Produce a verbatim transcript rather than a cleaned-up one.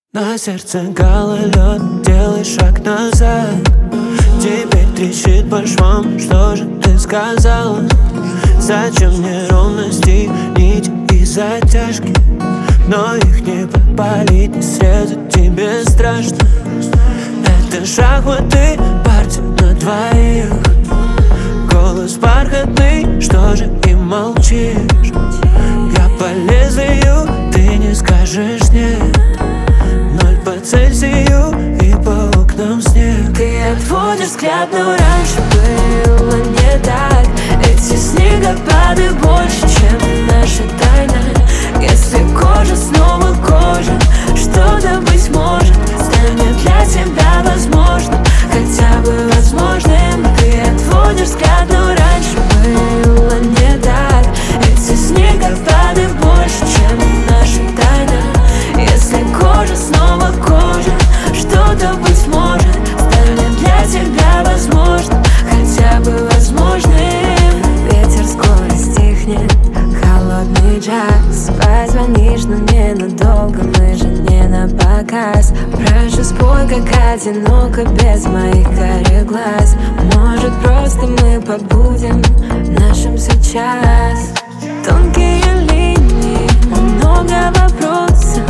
На сердце гололед, делай шаг назад. Теперь трещит по швам, что же ты сказала? Зачем мне ровности, нить и затяжки? Но их не подпалить, не срезать тебе страшно. Это шахматы, партия на двоих. Голос бархатный, что же и молчишь? Я по лезвию, ты не скажешь нет. Ноль по Цельсию и по окнам снег. Ты отводишь взгляд, но раньше было не так. Эти снегопады больше, чем наша тайна. Если кожа снова кожа, что-то, быть может, станет для тебя возможно, хотя бы возможным. Ты отводишь взгляд, но раньше было не так. Эти снегопады больше, чем наша тайна. Если кожа снова кожа, что-то, быть может, станет для тебя возможно, хотя бы возможным. Ветер скоро стихнет, холодный джаз. Позвонишь, но ненадолго, мы же не на показ. Прошу, спой, как одиноко, без моих карих глаз. Может, просто мы побудем в нашем сейчас. Тонкие линии, много вопросов.